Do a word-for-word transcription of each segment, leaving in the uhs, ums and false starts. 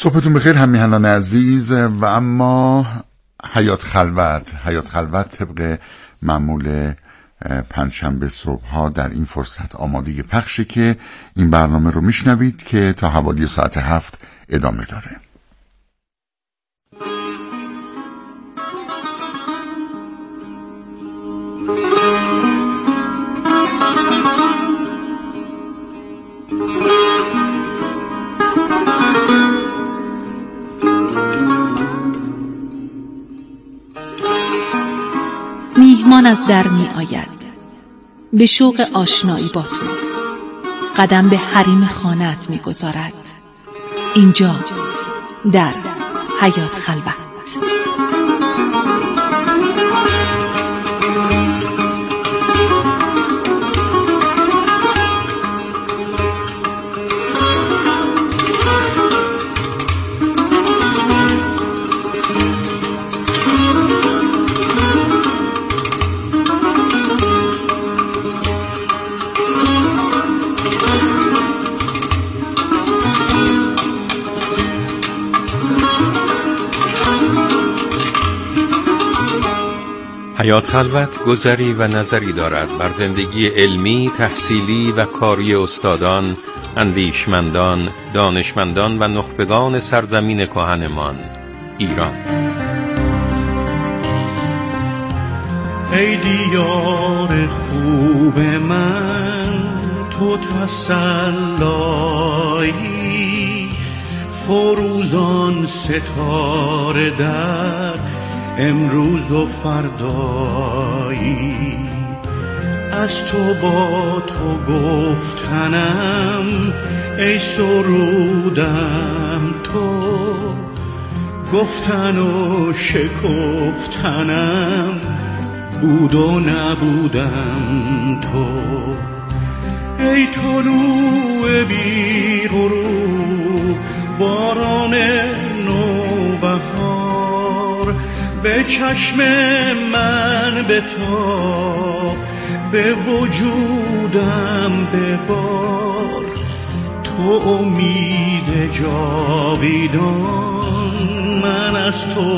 صبحتون بخیر همیهنان عزیز. و اما حیات خلوت حیات خلوت طبق معمول پنجشنبه صبح ها در این فرصت آماده پخشه که این برنامه رو میشنوید که تا حوالی ساعت هفت ادامه داره. میهمان از در می آید به شوق آشنایی با تو، قدم به حریم خانه‌ات می گذارد. اینجا در حیات خلوت. حیات خلوت گذری و نظری دارد بر زندگی علمی، تحصیلی و کاری استادان، اندیشمندان، دانشمندان و نخبگان سرزمین کهنمان ایران. ای دیار خوب من، تو تسلایی، فروزان ستاره در امروز و فردایی. از تو با تو گفتنم ای سرودم تو، گفتن و شکفتنم بود و نبودم تو. ای طلوع بی غروب باران نوبهار، به چشم من بتاب، به وجودم ببار. تو امید جاویدان، من از تو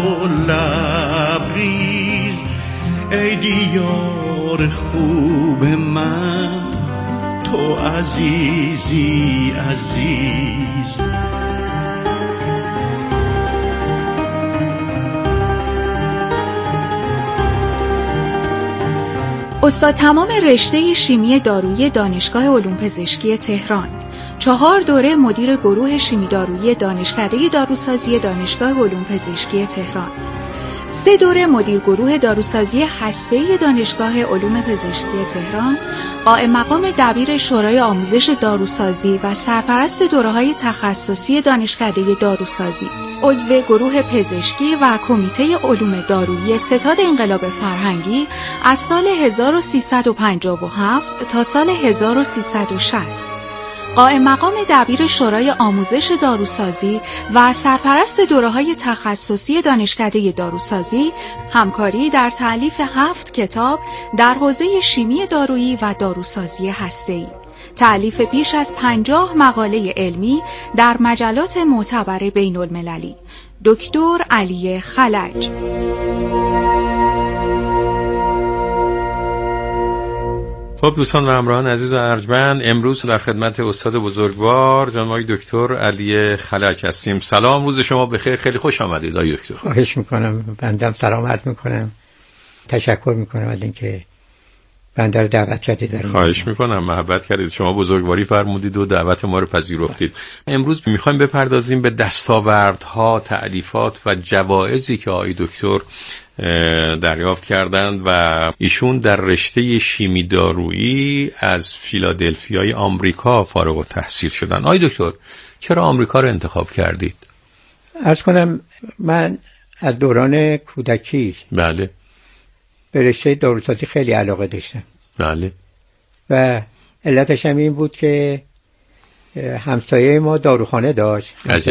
لبریز. ای دیار خوب من، تو عزیزی عزیز. استاد تمام رشته شیمی دارویی دانشگاه علوم پزشکی تهران، چهار دوره مدیر گروه شیمی دارویی دانشکده داروسازی دانشگاه علوم پزشکی تهران، سه دوره مدیر گروه داروسازی هسته‌ای دانشگاه علوم پزشکی تهران، قائم مقام دبیر شورای آموزش داروسازی و سرپرست دوره‌های تخصصی دانشکده داروسازی، عضو گروه پزشکی و کمیته علوم دارویی ستاد انقلاب فرهنگی از سال هزار و سیصد و پنجاه و هفت تا سال هزار و سیصد و شصت، قائم مقام دبیر شورای آموزش داروسازی و سرپرست دوره‌های تخصصی دانشکده داروسازی، همکاری در تألیف هفت کتاب در حوزه شیمی دارویی و داروسازی هسته‌ای، تألیف بیش از پنجاه مقاله علمی در مجلات معتبر بین المللی. دکتر علی خلج. خب دوستان و همراهان عزیز و ارجمند، امروز در خدمت استاد بزرگوار جناب آقای دکتر علی خلج هستیم. سلام، روز شما بخیر، خیلی خوش آمدید آقای دکتر. خواهش میکنم، بندم سلام عرض میکنم، تشکر میکنم از اینکه بنده رو دعوت کردید. خواهش میکنم، محبت کردید، شما بزرگواری فرمودید و دعوت ما رو پذیرفتید. امروز میخوایم بپردازیم به دستاوردها، تألیفات و جوایزی که آقای دکتر دریافت کردند و ایشون در رشته شیمی دارویی از فیلادلفیای آمریکا فارغ التحصیل شدن. آقای دکتر چرا آمریکا رو انتخاب کردید؟ عرض کنم من از دوران کودکی بله به رشته داروسازی خیلی علاقه داشتم. بله. و علتش هم این بود که همسایه ما داروخانه داشت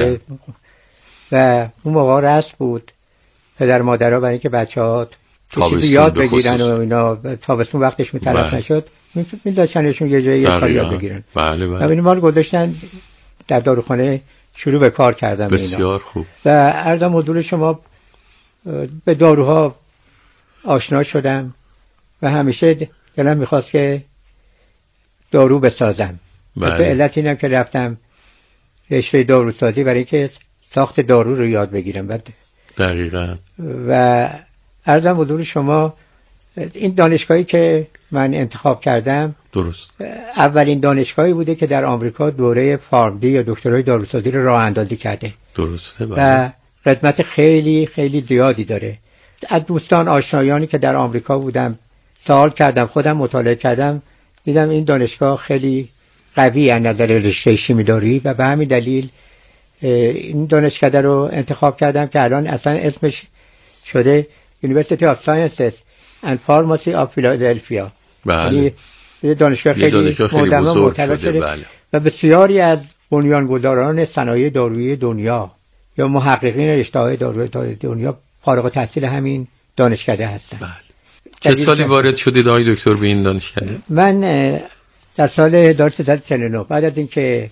و اون موقع رسم بود پدر مادرها برای اینکه بچه‌ها چیزی یاد بگیرن و اینا، تابستون وقتش میتلف نشد میذاشتنشون یه جایی کار یاد بگیرن. بله بله. ببینید ما رو گذاشتن در داروخانه شروع به کار کردم. بسیار خوب. و عرضم حضور شما به داروها آشنا شدم و همیشه دلم میخواست که دارو بسازم. بله. به علت اینم که رفتم رشته داروسازی برای اینکه ساخت دارو رو یاد بگیرم. بعد دقیقاً. و عرضم حضور شما این دانشگاهی که من انتخاب کردم درست اولین دانشگاهی بوده که در آمریکا دوره فارمدی یا دکترای داروسازی رو راه اندازی کرده. درسته. بله. و خدمت خیلی خیلی زیادی داره. از دوستان آشنایانی که در آمریکا بودم سوال کردم، خودم مطالعه کردم، دیدم این دانشگاه خیلی قوی از نظر رشته شیمیداری و به همین دلیل این دانشکده رو انتخاب کردم که الان اصلا اسمش شده University of Sciences and Pharmacy of Philadelphia. بله. دانشگاه خیلی, خیلی بزرگ شده. بله. و بسیاری از بنیانگذاران صنایع دارویی دنیا یا محققین رشته‌های دارویی دنیا فارغ التحصیل همین دانشکده هستن. بله. چه سالی وارد شدید آقای دکتر به این دانشکده؟ من در سال هزار و سیصد و چهل و نه بعد از اینکه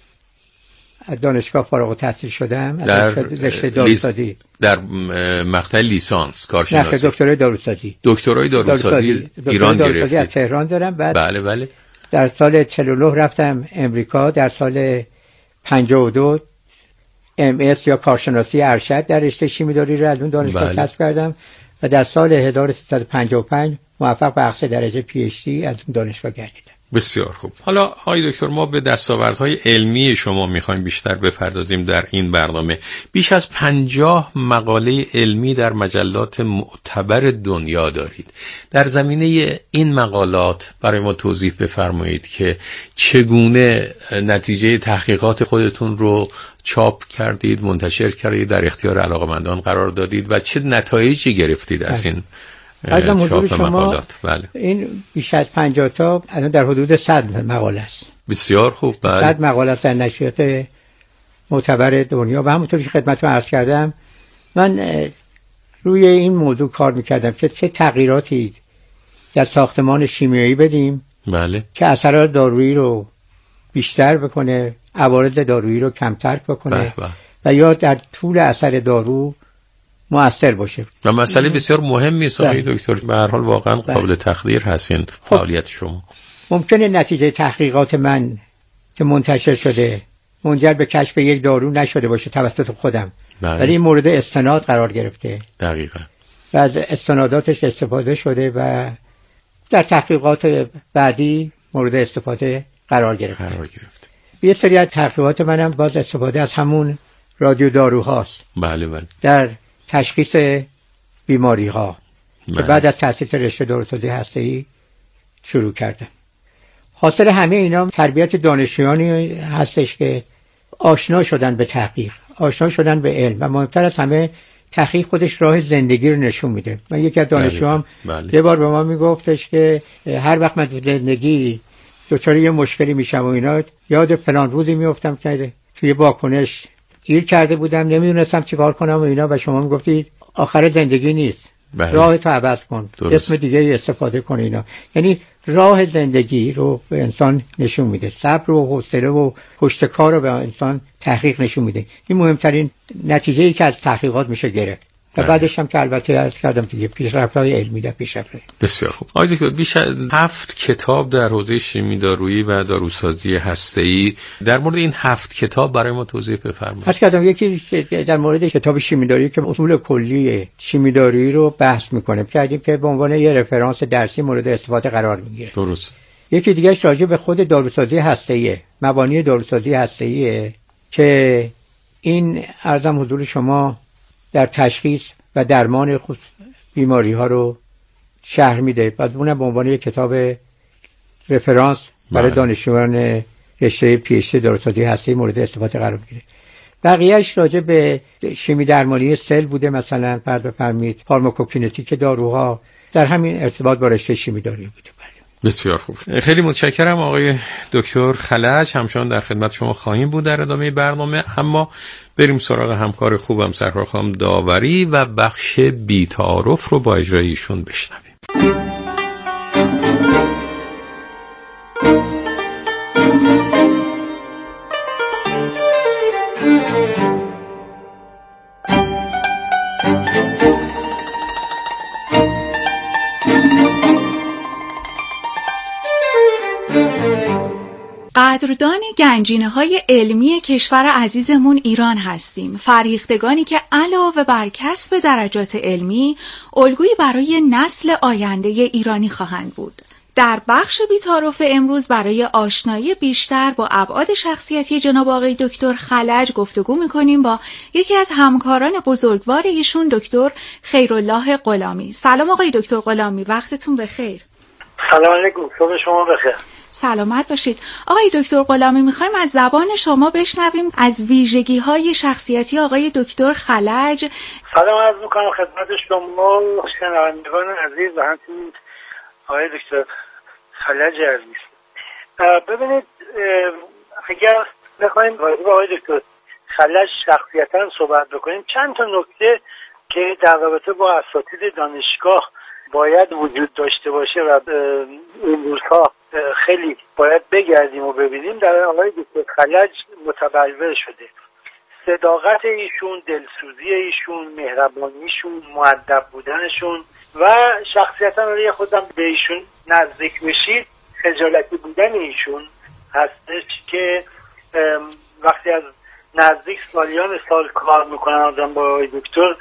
از دانشگاه فارغ التحصیل شدم در رشته داروسازی در مقطع لیسانس کارشناسی، نه دکترای داروسازی دکترای داروسازی ایران گرفتید. از تهران دارم. بعد بله بله. در سال چهل و نه رفتم امریکا. در سال پنجاه و دو ام اس یا کارشناسی ارشد در رشته شیمیداری رو از اون دانشگاه کسب کردم و در سال هزار و سیصد و پنجاه و پنج موفق به اخذ درجه پی اچ دی از اون دانشگاه گردیدم. بسیار خوب. حالا آقای دکتر ما به دستاوردهای علمی شما میخوایم بیشتر بپردازیم در این برنامه. بیش از پنجاه مقاله علمی در مجلات معتبر دنیا دارید. در زمینه این مقالات برای ما توضیح بفرمایید که چگونه نتیجه تحقیقات خودتون رو چاپ کردید، منتشر کردید، در اختیار علاقه‌مندان قرار دادید و چه نتایجی گرفتید از این از حضور شما. مقالات. بله. این بیش از پنجاه تا الان در حدود صد مقاله است. بسیار خوب. بله. صد مقاله است در نشریات معتبر دنیا و همونطور که خدمتتون عرض کردم من روی این موضوع کار میکردم که چه تغییراتی در ساختمان شیمیایی بدیم. بله. که اثرات دارویی رو بیشتر بکنه، عوارض دارویی رو کمتر بکنه. بله بله. و یا در طول اثر دارو مؤثر باشه. و مسئله بسیار مهمی است آقای دکتر. به هر حال واقعا قابل تقدیر هستین فعالیت شما. ممکنه نتیجه تحقیقات من که منتشر شده منجر به کشف یک دارو نشده باشه توسط خودم، ولی این مورد استناد قرار گرفته. دقیقاً. و از استناداتش استفاده شده و در تحقیقات بعدی مورد استفاده قرار گرفته. قرار گرفت. یه سری از تحقیقات منم باز استفاده از همون رادیو داروهاست. بله بله. در تشخیص بیماری ها بله. که بعد از تأسیس رشته داروسازی هسته‌ای شروع کردم. حاصل همه اینا تربیت دانشجویانی هستش که آشنا شدن به تحقیق، آشنا شدن به علم و مهمتر از همه تحقیق خودش راه زندگی رو نشون میده. من یکی از دانشجوام بله. یه بار به ما میگفتش که هر وقت من تو زندگی دچار یه مشکلی میشم و اینا یاد فلان روزی میافتم که توی واکنش گیر کرده بودم، نمیدونستم چیکار کنم و اینا و شما میگفتید آخر زندگی نیست. بله. راه تو عوض کن. درست. اسم دیگه استفاده کن اینا. یعنی راه زندگی رو به انسان نشون میده. صبر و حوصله و پشتکار رو به انسان تحقیق نشون میده. این مهمترین نتیجه‌ای که از تحقیقات میشه گرفت. و بعدش هم که البته عرض کردم دیگه پیشرفت‌های علمی در پیشرفت. بسیار خوب. آقای دکتر بیش از هفت کتاب در حوزه شیمی دارویی و داروسازی هسته‌ای، در مورد این هفت کتاب برای ما توضیح بفرمایید. عرض کردم یکی در مورد کتاب شیمی دارویی که اصول کلی شیمی دارویی رو بحث میکنه، کردیم که به عنوان یه رفرانس درسی مورد استفاده قرار میگیره. درست. یکی دیگه‌اش راجع به خود داروسازی هسته‌ای، مبانی داروسازی هسته‌ای که این عرضم حضور شما در تشخیص و درمان خود بیماری ها رو شرح میده. بعد اونم به عنوان یک کتاب رفرانس برای دانشجویان رشته پی اچ دی داروسازی هسته‌ای مورد استفاده قرار میگیره. بقیه‌اش راجع به شیمی درمانی سل بوده، مثلا فرض بفرمایید فارماکوکینتیک داروها در همین ارتباط با رشته شیمی دارویی بوده. بسیار خوب. خیلی متشکرم آقای دکتر خلج. همچنان در خدمت شما خواهیم بود در ادامه برنامه، اما بریم سراغ همکار خوبم سرکار خانم داوری و بخش بی تعارف رو با اجرای ایشون بشنویم. قدردان گنجینه های علمی کشور عزیزمون ایران هستیم، فرهیختگانی که علاوه بر کسب درجات علمی الگویی برای نسل آینده ایرانی خواهند بود. در بخش بی‌تعارف امروز برای آشنایی بیشتر با ابعاد شخصیتی جناب آقای دکتر خلج گفتگو می‌کنیم با یکی از همکاران بزرگوار ایشون، دکتر خیرالله غلامی. سلام آقای دکتر غلامی، وقتتون بخیر. سلام علیکم، صبح شما بخیر. سلامت باشید. آقای دکتر غلامی، میخوایم از زبان شما بشنویم از ویژگی‌های شخصیتی آقای دکتر خلج. سلام عرض می‌کنم خدمت شما شنوندگان عزیز و همچنین آقای دکتر خلج عزیز. ببینید، اگر بخوایم راجع به آقای دکتر خلج شخصیتاً صحبت بکنیم، چند تا نکته که در رابطه با اساتید دانشگاه باید وجود داشته باشه و این روزها خیلی باید بگردیم و ببینیم، در آقای دکتر خلج متبلور شده. صداقت ایشون، دلسوزی ایشون، مهربانیشون، مؤدب بودنشون و شخصیتا رو خودم به ایشون نزدیک بشید خجالتی بودن ایشون هستش که وقتی از نزدیک سالیان سال کار میکنن آدم با آقای دکتر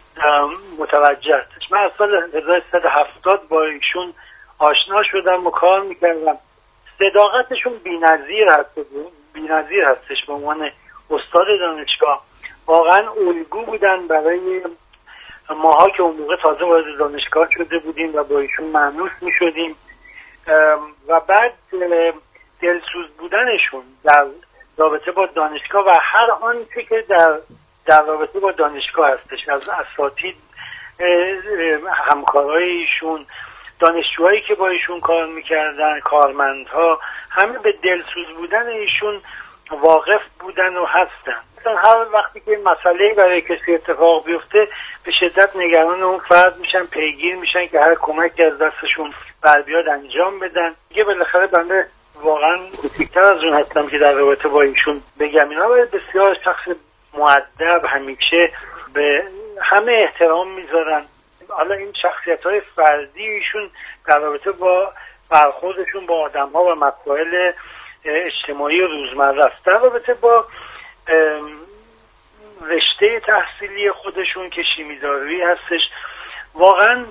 متوجه هستش. من از سال هزار و سیصد و هفتاد با ایشون آشنا شدم و کار میکردم. صداقتشون بی‌نظیر هست، بی‌نظیر هستش به عنوان استاد دانشگاه. واقعا الگو بودن برای ماها که اون موقع تازه وارد دانشگاه شده بودیم و با ایشون مانوس میشدیم. و بعد دلسوز بودنشون در رابطه با دانشگاه و هر آنچه که در در رابطه با دانشگاه هستش، از اساتید، همکارای ایشون، دانشجوهایی که با ایشون کار میکردن، کارمندها، همه به دلسوز بودن ایشون واقف بودن و هستن. مثلا هر وقتی که مسئله برای کسی اتفاق بیفته به شدت نگران اون فرد میشن، پیگیر میشن که هر کمکی از دستشون بر بیاد انجام بدن. دیگه بالاخره بنده واقعا کوچیک‌تر از اون هستم که در رابطه با ایشون بگم. اینا بسیار شخص مؤدب، همیشه به همه احترام میذارن. حالا این شخصیت‌های فردی ایشون در رابطه با برخوردشون با آدم‌ها و مسائل اجتماعی و روزمره است. در رابطه با رشته تحصیلی خودشون که شیمی دارویی هستش، واقعا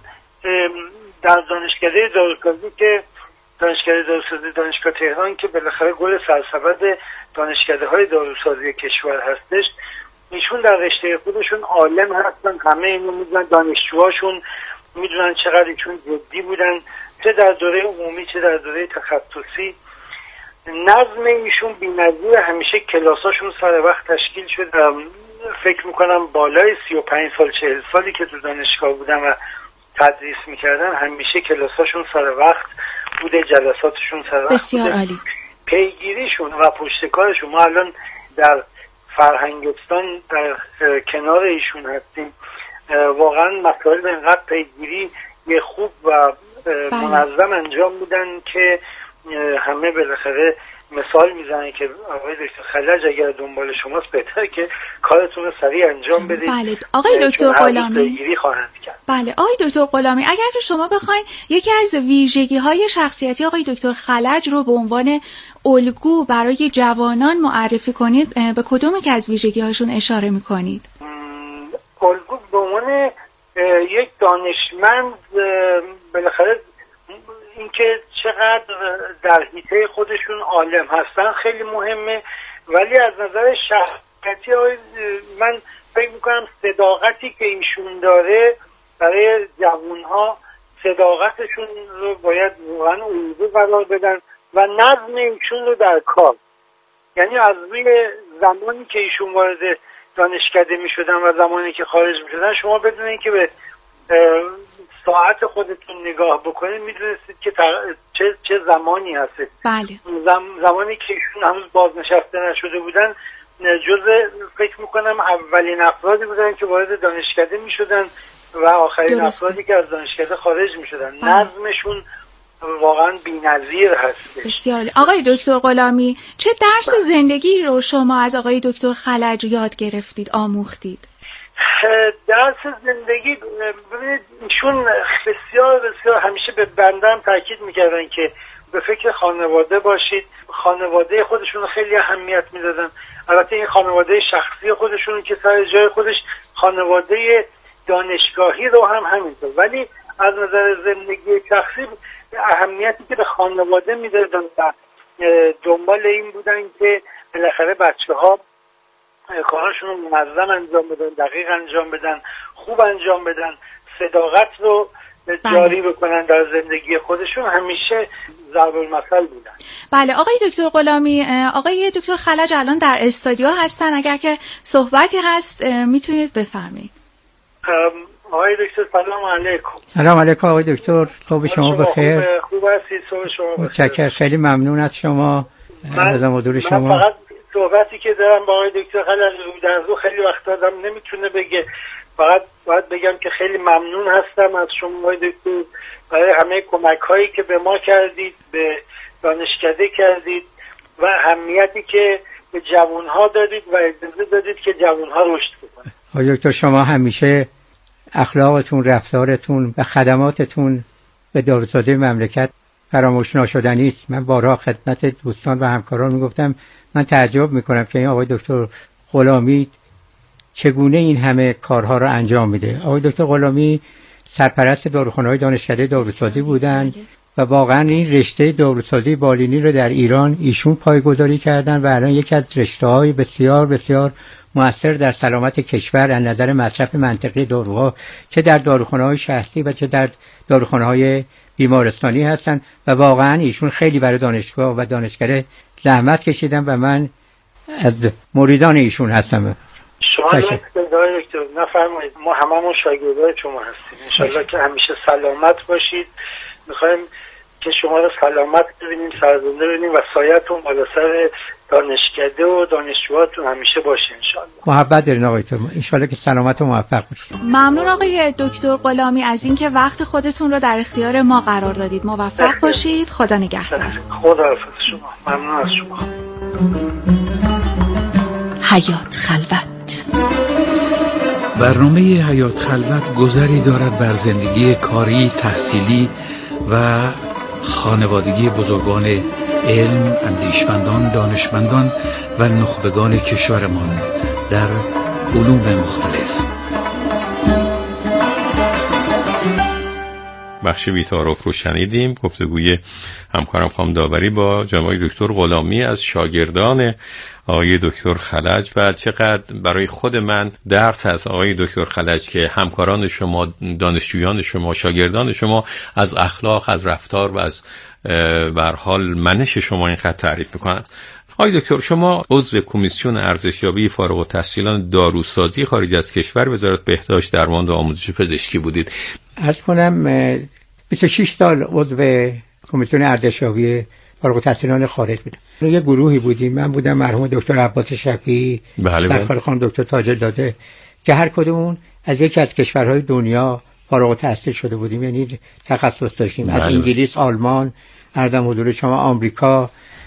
در دانشکده داروسازی که دانشکده داروسازی دانشگاه تهران که بالاخره گل سرسبد دانشکده‌های داروسازی کشور هستش، ایشون در رشته خودشون عالم هستن. همه اینو میدونن، دانشجوهاشون میدونن چقدر ایشون جدی بودن، چه در دوره عمومی چه در دوره تخصصی. نظم ایشون بی‌نظیر، همیشه کلاساشون سر وقت تشکیل شد. فکر میکنم بالای سی و پنج سال چهل سالی که تو دانشگاه بودن و تدریس میکردن، همیشه کلاساشون سر وقت بوده، جلساتشون سر وقت بسیار بوده. عالی. پیگیریشون و پشتکارشون، ما الان در فرهنگستان در کنار ایشون هستیم، واقعا مسائل به اینقدر پیگیری یه خوب و منظم انجام بودن که همه بالاخره مثال میزنن که آقای دکتر خلج اگر دنبال شماست بهتره که کارتون رو سریع انجام بدید. بله آقای دکتر غلامی، پیگیری خواهند کرد. بله آقای دکتر غلامی، اگر که شما بخواید یکی از ویژگی‌های شخصیتی آقای دکتر خلج رو به عنوان الگو برای جوانان معرفی کنید، به کدوم که از ویژگی‌هاشون اشاره می‌کنید؟ الگو به عنوان یک دانشمند، بالاخره اینکه چقدر در حیطه خودشون عالم هستن خیلی مهمه، ولی از نظر شخصیتی من فکر میکنم صداقتی که ایشون داره برای جوانها، صداقتشون رو باید واقعا الگو قرار بدن و نظم ایشون رو در کار. یعنی از روی زمانی که ایشون وارد دانشکده میشدن و زمانی که خارج میشدن، شما بدون اینکه به ساعت خودتون نگاه بکنید میدونستید که چه چه زمانی هست. بله. زم زمانی که ایشون هنوز بازنشسته نشده بودن، جزء فکر میکنم اولین افرادی بودن که وارد دانشکده میشدن و آخرین درسته. افرادی که از دانشکده خارج میشدن. نظمشون واقعا بی‌نظیر هست. بسیار عالی. آقای دکتر غلامی، چه درس بله. زندگی رو شما از آقای دکتر خلج یاد گرفتید، آموختید؟ درس زندگی، ببینید ایشون بسیار بسیار همیشه به بنده هم تاکید میکردن که به فکر خانواده باشید. خانواده خودشون خیلی اهمیت میدادن. البته این خانواده شخصی خودشون که سر جای خودش، خانواده دانشگاهی رو هم همینطور، ولی از نظر زندگی شخصی اهمیتی که به خانواده میدادن و دنبال این بودن که بالاخره بچه ها کارشون رو منظم انجام بدن، دقیق انجام بدن، خوب انجام بدن، صداقت رو جاری بکنن در زندگی خودشون، همیشه ضرب المثل بودن. بله آقای دکتر غلامی، آقای دکتر خلج الان در استودیو هستن، اگر که صحبتی هست میتونید بفرمایید. آقای دکتر سلام علیکم. سلام علیکم آقای دکتر، صبح شما بخیر. خوب هستید؟ صبح شما بخیر. متشکرم، خیلی ممنون از شما. من, من شما. فقط صحبتی که دارم با آقای دکتر خلج رو در رو خیلی وقت آدم نمیتونه بگه، فقط باید بگم که خیلی ممنون هستم از شما آقای دکتر برای همه کمک هایی که به ما کردید، به دانشکده کردید و اهمیتی که به جوان ها دادید و اجازه دادید که جوان ها رشد بکنن. آقای دکتر شما همیشه اخلاقتون، رفتارتون و خدماتتون به داروسازی مملکت فراموش ناشدنی است. من بارها خدمت دوستان و همکاران میگفتم من تعجب میکنم که این آقای دکتر غلامی چگونه این همه کارها رو انجام میده. آقای دکتر غلامی سرپرست داروخانه‌های دانشکده داروسازی بودند و واقعا این رشته داروسازی بالینی رو در ایران ایشون پایه‌گذاری کردن و الان یکی از رشته‌های بسیار بسیار مؤثر در سلامت کشور از نظر مصرف منطقی داروها، چه در داروخانه‌های شخصی و چه در داروخانه‌های بیمارستانی هستن و واقعا ایشون خیلی برای دانشگاه و دانشکده زحمت کشیدن و من از مریدان ایشون هستم. شما دکتر نفرمایید، ما هممون شاگردای شما هستیم. انشالله که همیشه سلامت باشید. میخوایم که شما رو سلامت ببینیم، سرزنده ببینیم و سایه‌تون بالا سر دانشکده و دانشجوهاتون همیشه باشه انشالله. محبت دارین آقای دکتر، انشالله که سلامت و موفق باشید. ممنون آقای دکتر غلامی از اینکه وقت خودتون رو در اختیار ما قرار دادید. موفق باشید. خدا نگهدار. خدا حافظ شما. ممنون از شما. حیات خلوت. برنامه حیات خلوت گذری دارد بر زندگی کاری، تحصیلی و خانوادگی بزرگان علم، اندیشمندان، دانشمندان و نخبگان کشورمان در علوم مختلف. بخش بی‌تعارف رو شنیدیم، گفتگوی همکارم خانم داوری با جناب دکتر غلامی از شاگردان آقای دکتر خلج و چقدر برای خود من درس از آقای دکتر خلج که همکاران شما، دانشجویان شما، شاگردان شما از اخلاق، از رفتار و از به هر حال منش شما اینقدر تعریف میکنند. آقای دکتر شما عضو کمیسیون ارزشیابی فارغ التحصیلان داروسازی خارج از کشور وزارت بهداشت، درمان و آموزش پزشکی بودید. عرض کنم بیست و شش سال عضو کمیسیون ارزشیابی فارغ التحصیلان خارج بودم. یه گروهی بودیم، من بودم، مرحوم دکتر عباس شفیعی، سرکار خانم دکتر تاج‌الزاده که هر کدومون از یکی از کشورهای دنیا فارغ التحصیل شده بودیم، یعنی تخصص داشتیم. بله. از انگلیس، آلمان، ارزم حضور شما آمریکا،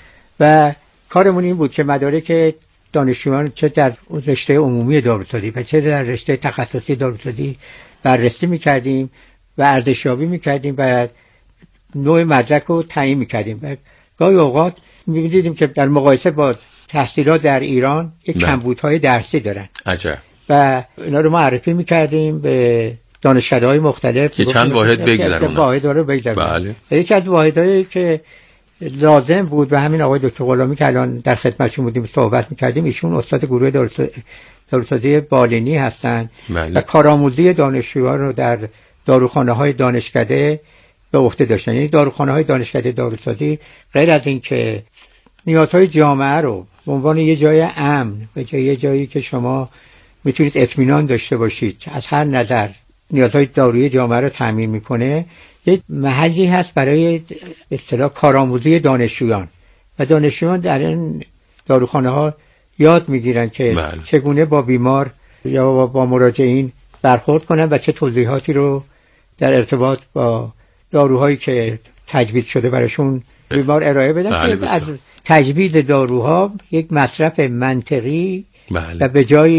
و کارمون این بود که مدارک دانشجویان چه در رشته عمومی داروسازی و چه در رشته تخصصی داروسازی بررسی می‌کردیم و ارزشیابی می‌کردیم و نوع مدرک رو تعیین می‌کردیم. و گاهی اوقات می‌دیدیم که در مقایسه با تحصیلات در ایران یک کمبودهای درسی دارن. عجب. و اینا رو معرفی می‌کردیم به دانشکده‌های مختلف که چند واحد بگذرونن. واحد رو بگذرونن. بله. یکی از واحدهایی که لازم بود و همین آقای دکتر غلامی که الان در خدمتشون بودیم صحبت می‌کردیم، ایشون استاد گروه داروسازی بالینی هستن. بله. و کارآموزی دانشجویان رو در داروخانه‌های دانشکده به عهده داشتن. یعنی داروخانه‌های دانشکده داروسازی غیر از این که نیازهای جامعه رو به عنوان یه جای امن و یه جایی که شما میتونید اطمینان داشته باشید از هر نظر نیازهای دارویی جامعه رو تامین میکنه، یه محلی هست برای به اصطلاح کارآموزی دانشجویان و دانشجویان در این داروخانه‌ها یاد میگیرن که بله. چگونه با بیمار یا با مراجعین برخورد کنن و چه توضیحاتی رو در ارتباط با داروهایی که تجویز شده براشون بیمار ارائه بدن. بله از تجویز داروها یک مصرف منطقی بله. و به جایی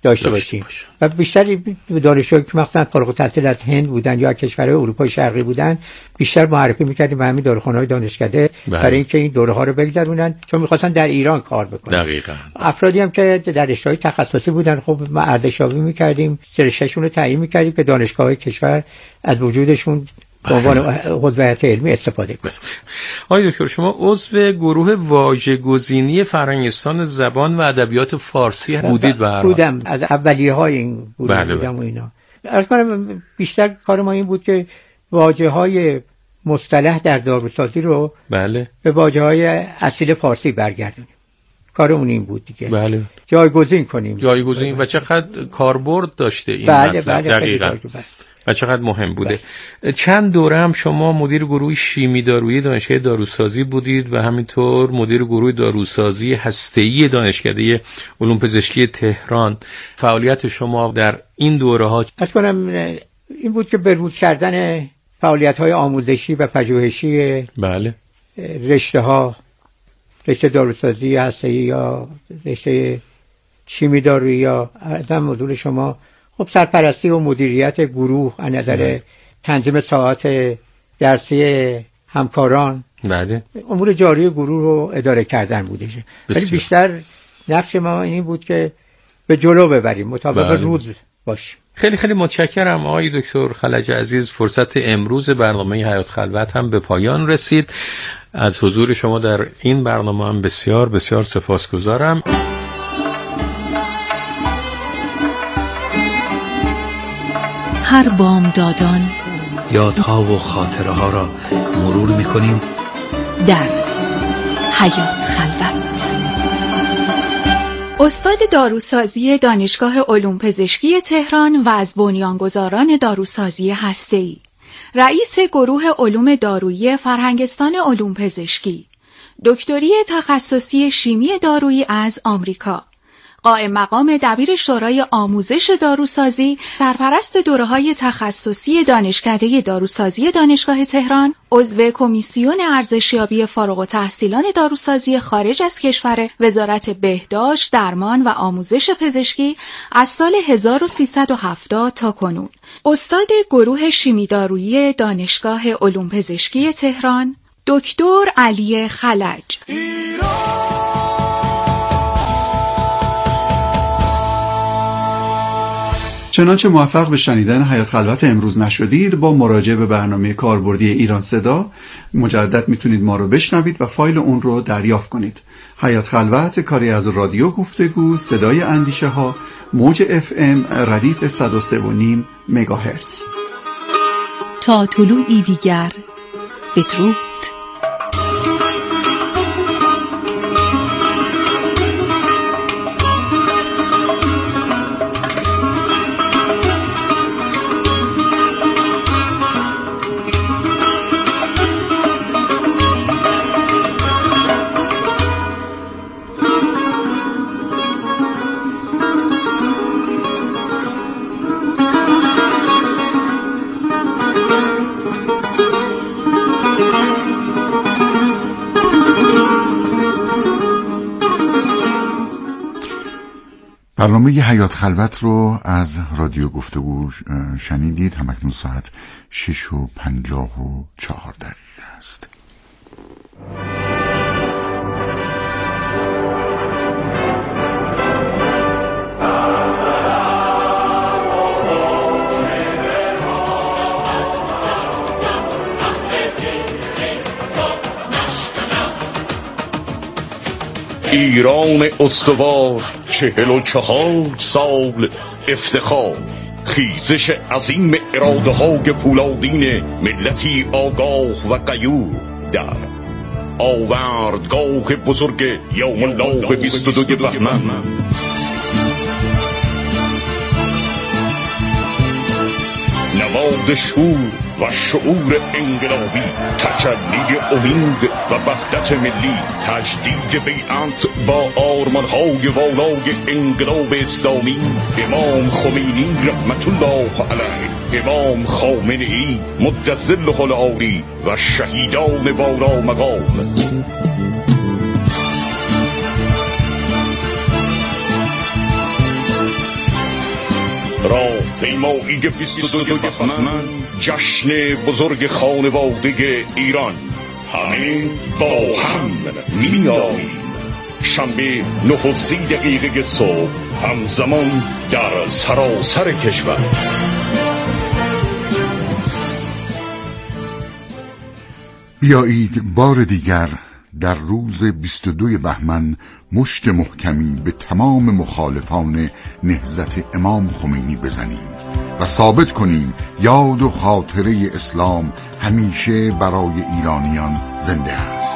داشته باشیم باشه. و بیشتر دانشجویان که مثلا فارغ التحصیل از هند بودن یا کشورهای اروپای شرقی بودن بیشتر معرفی می‌کردیم به همین داروخانه‌های دانشکده برای اینکه این دوره‌ها رو بگذرونن، چون می‌خواستن در ایران کار بکنن. دقیقاً. افرادی هم که در رشته‌های تخصصی بودن خب ما ارزش‌یابی می‌کردیم، سرشتشون رو تعیین می‌کردیم که دانشگاه‌های کشور از وجودشون به عنوان عضو هیئت علمی استفاده کنید. آقای دکتر شما عضو گروه واژه‌گزینی فرهنگستان زبان و ادبیات فارسی بودید؟ به بودم از اولیه‌های این بودم, بله بودم و اینا. عرض کنم بیشتر کار ما این بود که واژه‌های مصطلح در داروسازی رو بله به واژه‌های اصیل فارسی برگردونیم. کارمون این بود دیگه. بله. جایگزین کنیم. جایگزین و چقدر کاربرد داشته این بله مطلب. بله دقیقاً. و چقدر مهم بوده. بله. چند دوره هم شما مدیر گروه شیمی دارویی دانشگاه داروسازی بودید و همینطور مدیر گروه داروسازی هسته‌ای دانشکده علوم پزشکی تهران. فعالیت شما در این دوره ها از کنم این بود که بروز کردن فعالیت‌های آموزشی و پژوهشی بله رشته ها، رشته داروسازی هسته‌ای یا رشته شیمی دارویی یا از مدول شما خب سرپرستی و مدیریت گروه از نظر تنظیم ساعات درسی همکاران، بله امور جاری گروه رو اداره کردن بوده. ولی بیشتر نقش ما این بود که به جلو ببریم، مطابق بله. روز باشیم. خیلی خیلی متشکرم آقای دکتر خلج عزیز. فرصت امروز برنامه حیات خلوت هم به پایان رسید. از حضور شما در این برنامه هم بسیار بسیار سپاسگزارم. هر بامدادان یادها و خاطره ها را مرور می‌کنیم در حیات خلوت. استاد داروسازی دانشگاه علوم پزشکی تهران و از بنیانگذاران داروسازی هسته‌ای، رئیس گروه علوم دارویی فرهنگستان علوم پزشکی، دکتری تخصصی شیمی دارویی از آمریکا، قائم مقام دبیر شورای آموزش داروسازی، سرپرست دوره‌های تخصصی دانشکده داروسازی دانشگاه تهران، عضو کمیسیون ارزشیابی فارغ التحصیلان داروسازی خارج از کشور وزارت بهداشت، درمان و آموزش پزشکی از سال هزار و سیصد و هفتاد تا کنون، استاد گروه شیمی دارویی دانشگاه علوم پزشکی تهران، دکتر علی خلج. چنانچه موفق به شنیدن حیات خلوت امروز نشدید، با مراجعه به برنامه کاربردی ایران صدا مجدد میتونید ما رو بشنوید و فایل اون رو دریافت کنید. حیات خلوت کاری از رادیو گفتگو صدای اندیشه ها، موج اف ام ردیف صد و سه و نیم مگاهرتز. تا طلوعی دیگر بدرود. برنامه حیات خلوت رو از رادیو گفتگو شنیدید. همکنون ساعت شش و پنجاه و چهار دقیقه است. ایران استوار، چهل و چهار سال افتخار، خیزش عظیم اراده های پولادین ملتی آگاه و غیور در آوردگاه بزرگ یوم الله بیست و دو بهمن. نواد شور و شعور انقلابی، تجلی امید و وحدت ملی، تجدید بیعت با آرمانهای والای انقلاب اسلامی، امام خمینی رحمت الله علیه، امام خامنه‌ای مد ظله العالی و شهیدان والا مقام. راه پیمایی بیست و دو بهمن، جشن بزرگ خانواده ایران، همه با هم می‌آییم. شنبه نه و سی دقیقه صبح، همزمان در سراسر کشور. بیایید بار دیگر در روز بیست و دو بهمن مشت محکمی به تمام مخالفان نهضت امام خمینی بزنیم و ثابت کنیم یاد و خاطره اسلام همیشه برای ایرانیان زنده است.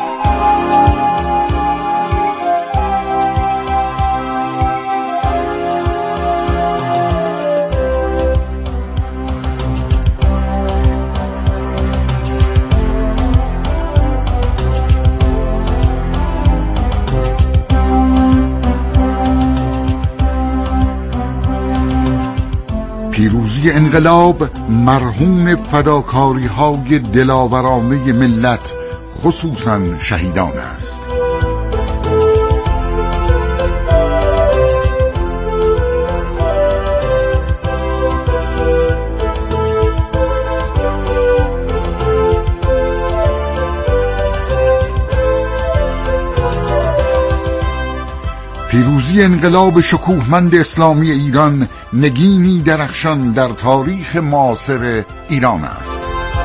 پیروزی انقلاب مرهون فداکاری های دلاورانه ملت، خصوصا شهیدان است. پیروزی انقلاب شکوهمند اسلامی ایران نگینی درخشان در تاریخ معاصر ایران است.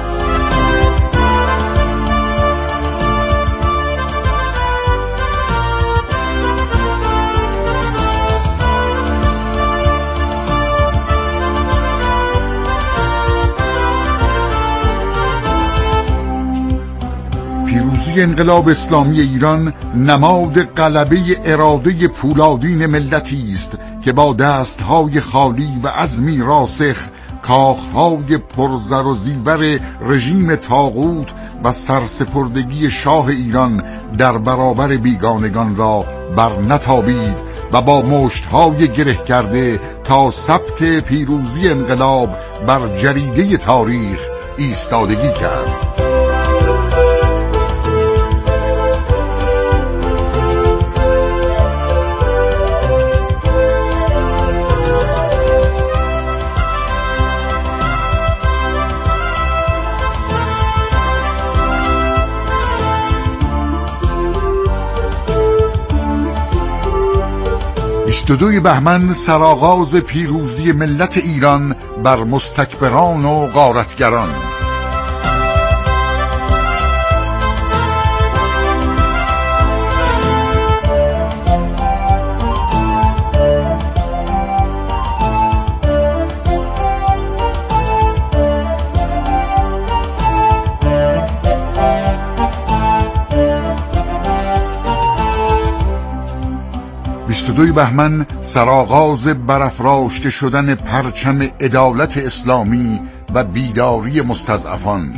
پیروزی انقلاب اسلامی ایران نماد غلبه اراده پولادین ملتی است که با دستهای خالی و عزمی راسخ کاخهای پرزر و زیور رژیم طاغوت و سرسپردگی شاه ایران در برابر بیگانگان را بر نتابید و با مشتهای گره کرده تا ثبت پیروزی انقلاب بر جریده تاریخ ایستادگی کرد. بیست و دو بهمن سرآغاز پیروزی ملت ایران بر مستکبران و غارتگران. بیست و دو بهمن سرآغاز برافراشته شدن پرچم عدالت اسلامی و بیداری مستضعفان.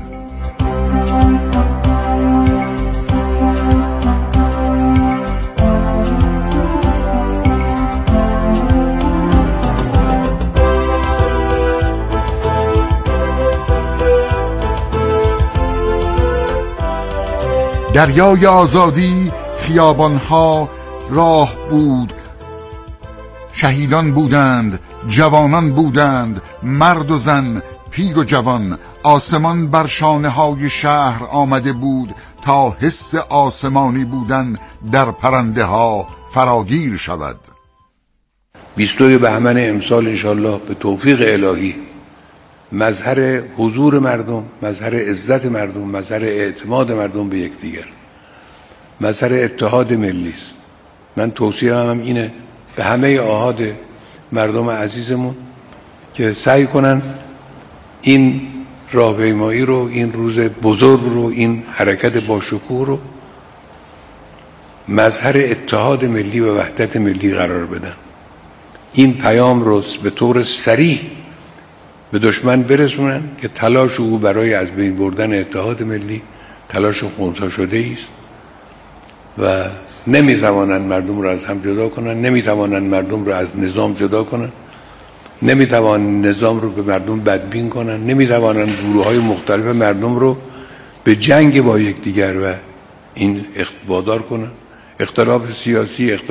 دریای آزادی، خیابانها راه بود، شهیدان بودند، جوانان بودند، مرد و زن، پیر و جوان. آسمان بر شانه های شهر آمده بود تا حس آسمانی بودن در پرنده ها فراگیر شود. بیست و دو بهمن امسال انشالله به توفیق الهی مظهر حضور مردم، مظهر عزت مردم، مظهر اعتماد مردم به یکدیگر، مظهر اتحاد ملی است. من توصیه هم اینه به همه آحاد مردم عزیزمون که سعی کنن این راهپیمایی رو، این روز بزرگ رو، این حرکت با شکوه رو مظهر اتحاد ملی و وحدت ملی قرار بدن. این پیام رو به طور سریع به دشمن برسونن که تلاش او برای از بین بردن اتحاد ملی تلاش خونسا شده است و نمیتوانند مردم رو از هم جدا کنن، نمیتوانند مردم رو از نظام جدا کنن، نمیتوانند نظام رو به مردم بدبین کنن، نمیتوانند گروه های مختلف مردم رو به جنگ با یکدیگر و این وادار کنن. اختلاف سیاسی، اختلاف